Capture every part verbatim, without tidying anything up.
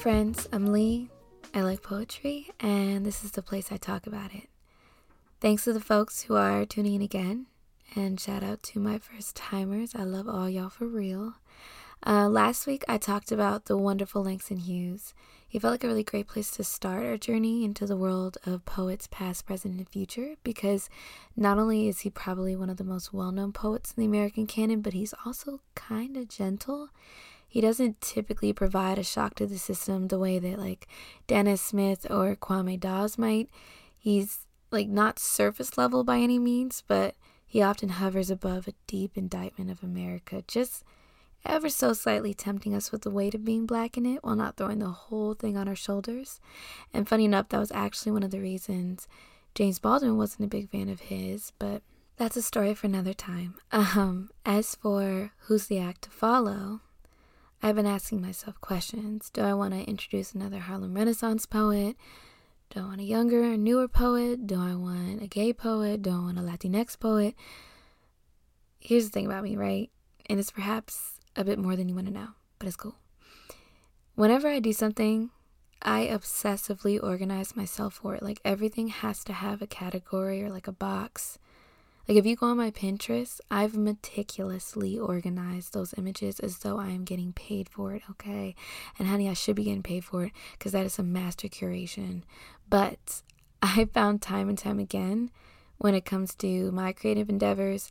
friends, I'm Lee. I like poetry, and this is the place I talk about it. Thanks to the folks who are tuning in again, and shout out to my first timers. I love all y'all for real. Uh, last week, I talked about the wonderful Langston Hughes. He felt like a really great place to start our journey into the world of poets past, present, and future, because not only is he probably one of the most well-known poets in the American canon, but he's also kind of gentle. He doesn't typically provide a shock to the system the way that like Dennis Smith or Kwame Dawes might. He's like not surface level by any means, but he often hovers above a deep indictment of America, just ever so slightly tempting us with the weight of being black in it while not throwing the whole thing on our shoulders. And funny enough, that was actually one of the reasons James Baldwin wasn't a big fan of his, but that's a story for another time. Um, as for who's the act to follow, I've been asking myself questions. Do I want to introduce another Harlem Renaissance poet? Do I want a younger, newer poet? Do I want a gay poet? Do I want a Latinx poet? Here's the thing about me, right? And it's perhaps a bit more than you want to know, but it's cool. Whenever I do something, I obsessively organize myself for it. Like everything has to have a category or like a box. Like if you go on my Pinterest, I've meticulously organized those images as though I am getting paid for it, okay? And honey, I should be getting paid for it because that is some master curation. But I found time and time again when it comes to my creative endeavors,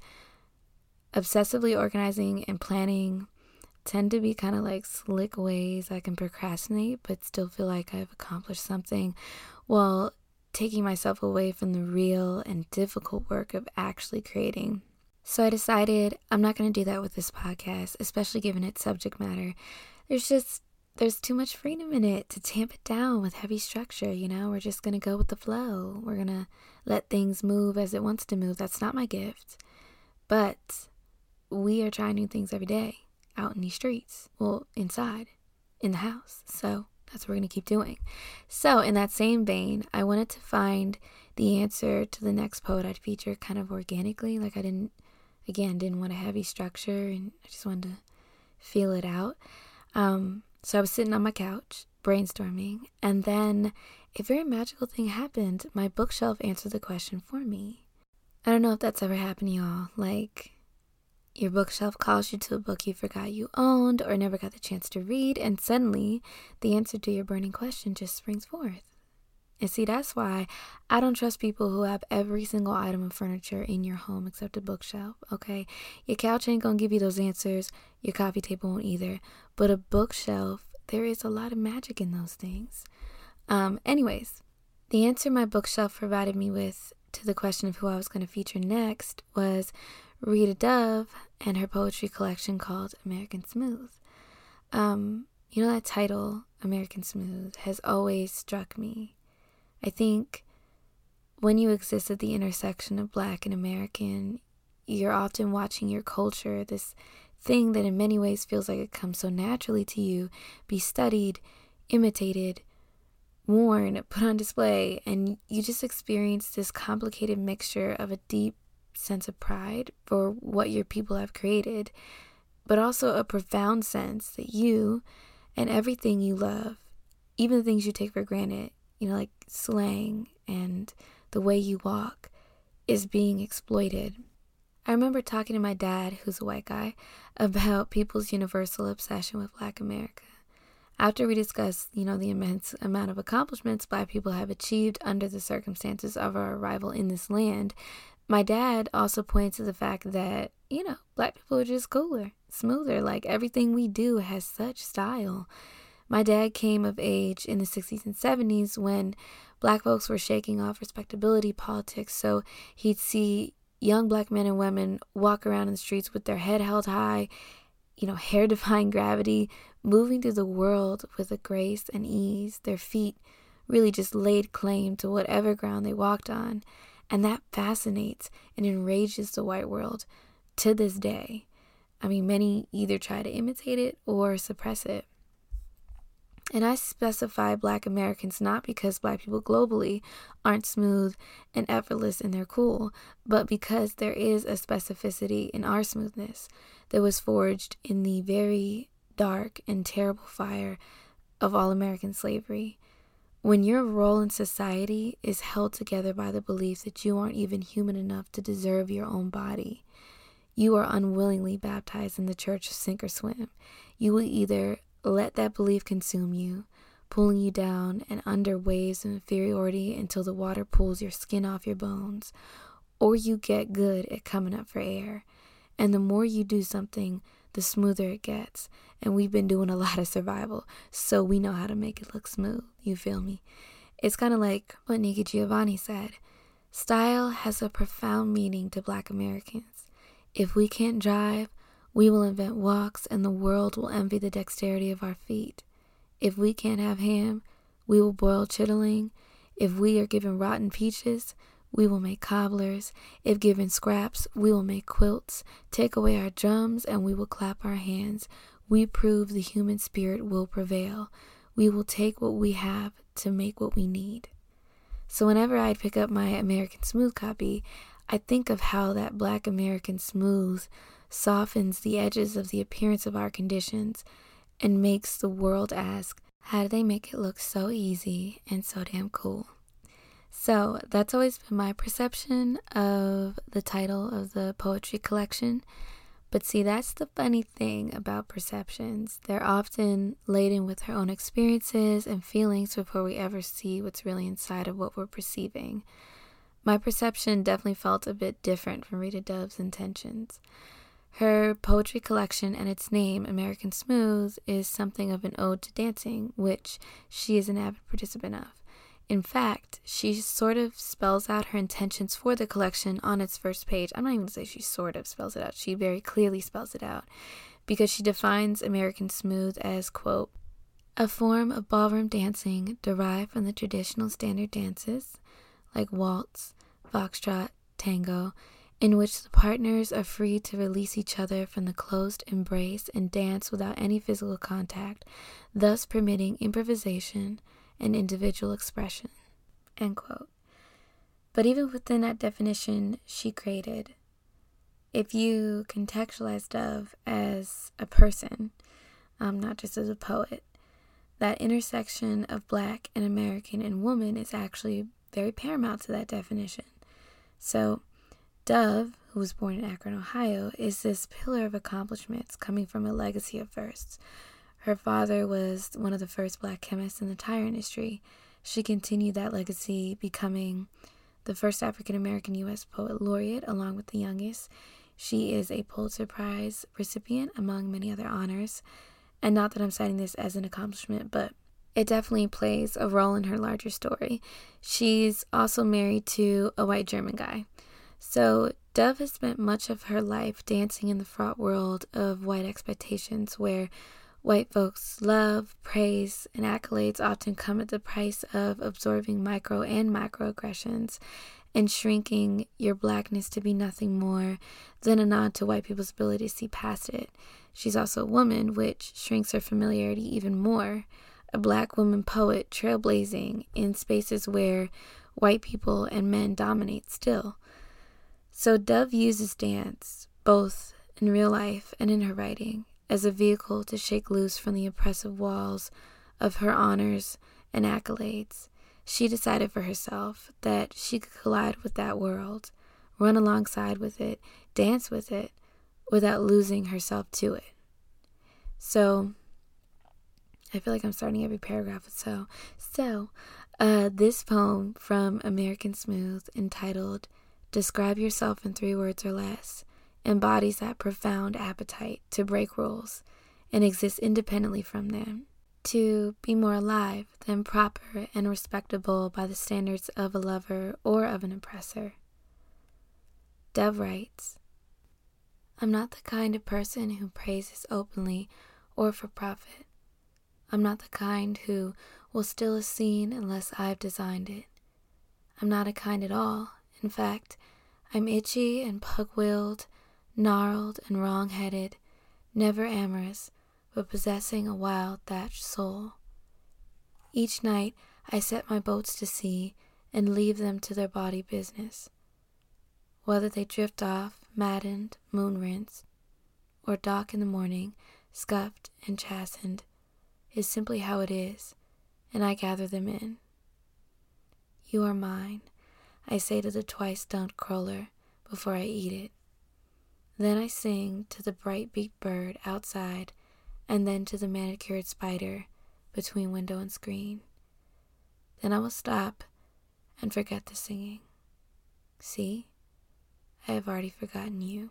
obsessively organizing and planning tend to be kind of like slick ways I can procrastinate but still feel like I've accomplished something while taking myself away from the real and difficult work of actually creating. So I decided I'm not going to do that with this podcast, especially given its subject matter. There's just, there's too much freedom in it to tamp it down with heavy structure, you know? We're just going to go with the flow. We're going to let things move as it wants to move. That's not my gift. But we are trying new things every day out in these streets. Well, inside, in the house. So that's what we're going to keep doing. So in that same vein, I wanted to find the answer to the next poet I'd feature kind of organically. Like I didn't, again, didn't want a heavy structure and I just wanted to feel it out. Um, so I was sitting on my couch brainstorming, and then a very magical thing happened. My bookshelf answered the question for me. I don't know if that's ever happened to y'all. Like, your bookshelf calls you to a book you forgot you owned or never got the chance to read, and suddenly the answer to your burning question just springs forth. And see, that's why I don't trust people who have every single item of furniture in your home except a bookshelf, okay? Your couch ain't gonna give you those answers. Your coffee table won't either. But a bookshelf, there is a lot of magic in those things. Um, anyways, the answer my bookshelf provided me with to the question of who I was going to feature next was Rita Dove and her poetry collection called American Smooth. Um, you know, that title, American Smooth, has always struck me. I think when you exist at the intersection of Black and American, you're often watching your culture, this thing that in many ways feels like it comes so naturally to you, be studied, imitated, worn, put on display, and you just experience this complicated mixture of a deep sense of pride for what your people have created, but also a profound sense that you and everything you love, even the things you take for granted, you know, like slang and the way you walk, is being exploited. I remember talking to my dad, who's a white guy, about people's universal obsession with Black America. After we discussed, you know, the immense amount of accomplishments Black people have achieved under the circumstances of our arrival in this land, my dad also pointed to the fact that, you know, Black people are just cooler, smoother. Like, everything we do has such style. My dad came of age in the sixties and seventies when Black folks were shaking off respectability politics, so he'd see young Black men and women walk around in the streets with their head held high, you know, hair defying gravity, moving through the world with a grace and ease. Their feet really just laid claim to whatever ground they walked on. And that fascinates and enrages the white world to this day. I mean, many either try to imitate it or suppress it. And I specify Black Americans not because Black people globally aren't smooth and effortless and they're cool, but because there is a specificity in our smoothness that was forged in the very dark and terrible fire of all American slavery. When your role in society is held together by the belief that you aren't even human enough to deserve your own body, you are unwillingly baptized in the church of sink or swim. You will either let that belief consume you, pulling you down and under waves of inferiority until the water pulls your skin off your bones, or you get good at coming up for air. And the more you do something, the smoother it gets. And we've been doing a lot of survival, so we know how to make it look smooth. You feel me? It's kind of like what Nikki Giovanni said. Style has a profound meaning to Black Americans. If we can't drive, we will invent walks and the world will envy the dexterity of our feet. If we can't have ham, we will boil chitterling. If we are given rotten peaches, we will make cobblers. If given scraps, we will make quilts. Take away our drums and we will clap our hands. We prove the human spirit will prevail. We will take what we have to make what we need. So whenever I pick up my American Smooth copy, I think of how that Black American Smooth softens the edges of the appearance of our conditions and makes the world ask, how do they make it look so easy and so damn cool? So that's always been my perception of the title of the poetry collection. But see, that's the funny thing about perceptions. They're often laden with our own experiences and feelings before we ever see what's really inside of what we're perceiving. My perception definitely felt a bit different from Rita Dove's intentions. Her poetry collection and its name, American Smooth, is something of an ode to dancing, which she is an avid participant of. In fact, she sort of spells out her intentions for the collection on its first page. I'm not even going to say she sort of spells it out. She very clearly spells it out because she defines American Smooth as, quote, a form of ballroom dancing derived from the traditional standard dances like waltz, foxtrot, tango, in which the partners are free to release each other from the closed embrace and dance without any physical contact, thus permitting improvisation and individual expression, end quote. But even within that definition she created, if you contextualize Dove as a person, um, not just as a poet, that intersection of Black and American and woman is actually very paramount to that definition. So Dove, who was born in Akron, Ohio, is this pillar of accomplishments coming from a legacy of firsts. Her father was one of the first Black chemists in the tire industry. She continued that legacy, becoming the first African-American U S poet laureate, along with the youngest. She is a Pulitzer Prize recipient, among many other honors. And not that I'm citing this as an accomplishment, but it definitely plays a role in her larger story. She's also married to a white German guy. So Dove has spent much of her life dancing in the fraught world of white expectations, where white folks' love, praise, and accolades often come at the price of absorbing micro and macroaggressions and shrinking your Blackness to be nothing more than a nod to white people's ability to see past it. She's also a woman, which shrinks her familiarity even more. A Black woman poet trailblazing in spaces where white people and men dominate still. So Dove uses dance, both in real life and in her writing, as a vehicle to shake loose from the oppressive walls of her honors and accolades. She decided for herself that she could collide with that world, run alongside with it, dance with it, without losing herself to it. So, I feel like I'm starting every paragraph with so. So, uh, this poem from American Smooth, entitled Describe Yourself in Three Words or Less, embodies that profound appetite to break rules and exist independently from them, to be more alive than proper and respectable by the standards of a lover or of an oppressor. Dove writes, I'm not the kind of person who praises openly or for profit. I'm not the kind who will steal a scene unless I've designed it. I'm not a kind at all. In fact, I'm itchy and pug-willed, gnarled and wrong-headed, never amorous, but possessing a wild thatched soul. Each night I set my boats to sea and leave them to their body business. Whether they drift off, maddened, moon-rinsed, or dock in the morning, scuffed and chastened, is simply how it is, and I gather them in. You are mine, I say to the twice-dunked crawler before I eat it. Then I sing to the bright-beaked bird outside, and then to the manicured spider between window and screen. Then I will stop and forget the singing. See, I have already forgotten you.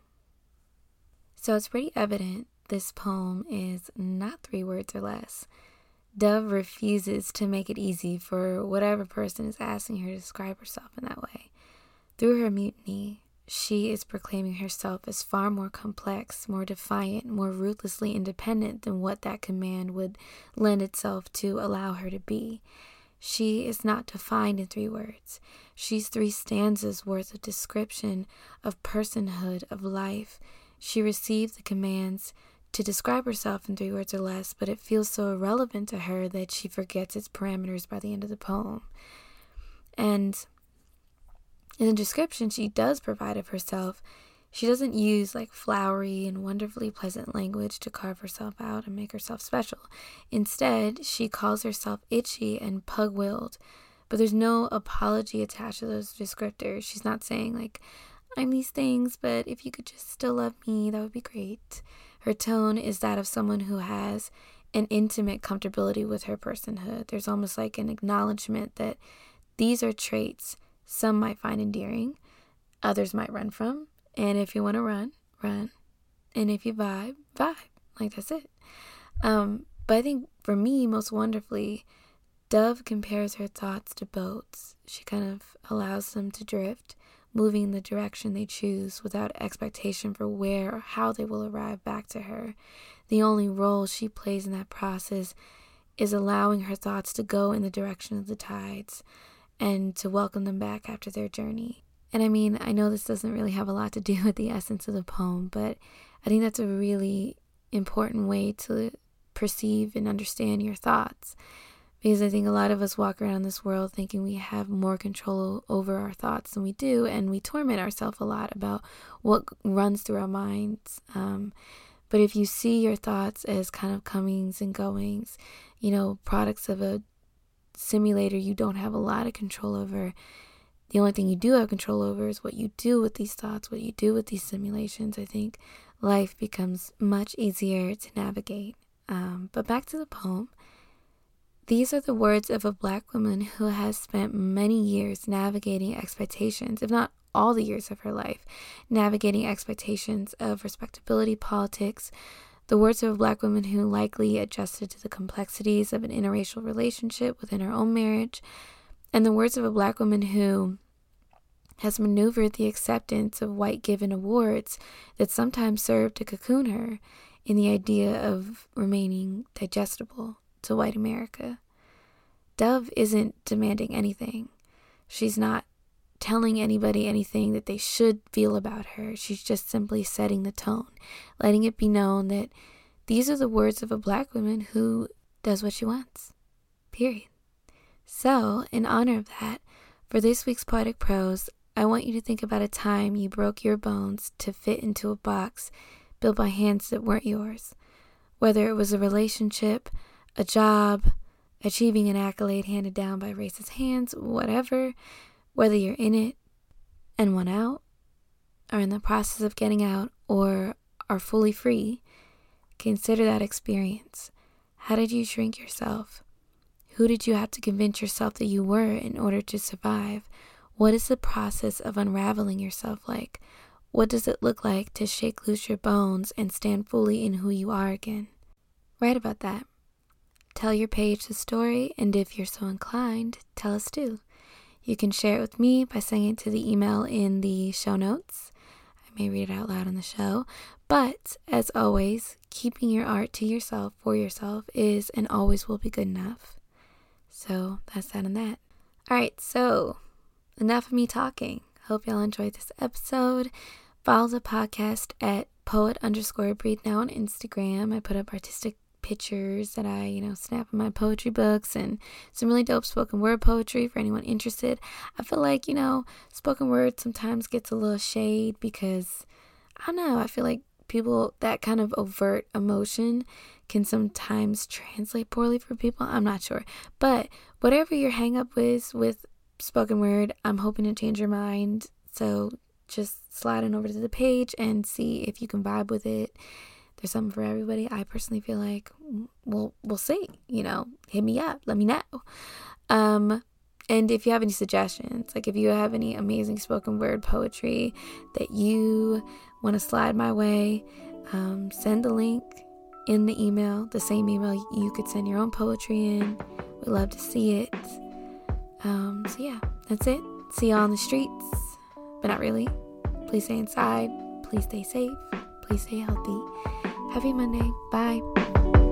So it's pretty evident this poem is not three words or less. Dove refuses to make it easy for whatever person is asking her to describe herself in that way. Through her mutiny, she is proclaiming herself as far more complex, more defiant, more ruthlessly independent than what that command would lend itself to allow her to be. She is not defined in three words. She's three stanzas worth of description of personhood, of life. She received the commands to describe herself in three words or less, but it feels so irrelevant to her that she forgets its parameters by the end of the poem. And in the description she does provide of herself, she doesn't use like flowery and wonderfully pleasant language to carve herself out and make herself special. Instead, she calls herself itchy and pug-willed, but there's no apology attached to those descriptors. She's not saying like, I'm these things, but if you could just still love me, that would be great. Her tone is that of someone who has an intimate comfortability with her personhood. There's almost like an acknowledgement that these are traits some might find endearing, others might run from. And if you want to run, run. And if you vibe, vibe. Like, that's it. Um, but I think for me, most wonderfully, Dove compares her thoughts to boats. She kind of allows them to drift, moving in the direction they choose without expectation for where or how they will arrive back to her. The only role she plays in that process is allowing her thoughts to go in the direction of the tides and to welcome them back after their journey. And I mean, I know this doesn't really have a lot to do with the essence of the poem, but I think that's a really important way to perceive and understand your thoughts. Because I think a lot of us walk around this world thinking we have more control over our thoughts than we do, and we torment ourselves a lot about what runs through our minds. Um, but if you see your thoughts as kind of comings and goings, you know, products of a simulator you don't have a lot of control over, the only thing you do have control over is what you do with these thoughts, what you do with these simulations. I think life becomes much easier to navigate. Um, but back to the poem. These are the words of a Black woman who has spent many years navigating expectations, if not all the years of her life, navigating expectations of respectability, politics. The words of a Black woman who likely adjusted to the complexities of an interracial relationship within her own marriage. And the words of a Black woman who has maneuvered the acceptance of white-given awards that sometimes serve to cocoon her in the idea of remaining digestible to white America. Dove isn't demanding anything. She's not telling anybody anything that they should feel about her. She's just simply setting the tone, letting it be known that these are the words of a Black woman who does what she wants. Period. So, in honor of that, for this week's Poetic Prose, I want you to think about a time you broke your bones to fit into a box built by hands that weren't yours. Whether it was a relationship, a job, achieving an accolade handed down by racist hands, whatever, whether you're in it and want out, or in the process of getting out, or are fully free, consider that experience. How did you shrink yourself? Who did you have to convince yourself that you were in order to survive? What is the process of unraveling yourself like? What does it look like to shake loose your bones and stand fully in who you are again? Write about that. Tell your page the story, and if you're so inclined, tell us too. You can share it with me by sending it to the email in the show notes. I may read it out loud on the show. But, as always, keeping your art to yourself, for yourself, is and always will be good enough. So, that's that and that. Alright, so, enough of me talking. Hope y'all enjoyed this episode. Follow the podcast at poet underscore breathe now on Instagram. I put up artistic pictures that I, you know, snap in my poetry books and some really dope spoken word poetry for anyone interested. I feel like, you know, spoken word sometimes gets a little shade because, I don't know, I feel like people, that kind of overt emotion can sometimes translate poorly for people. I'm not sure. But whatever your hang up is with spoken word, I'm hoping to change your mind. So just slide on over to the page and see if you can vibe with it. There's something for everybody. I personally feel like we'll we'll see. You know, hit me up. Let me know. Um, and if you have any suggestions, like if you have any amazing spoken word poetry that you want to slide my way, um, send the link in the email, the same email you could send your own poetry in. We'd love to see it. Um, so yeah, that's it. See y'all on the streets, but not really. Please stay inside. Please stay safe. Please stay healthy. Happy Monday. Bye.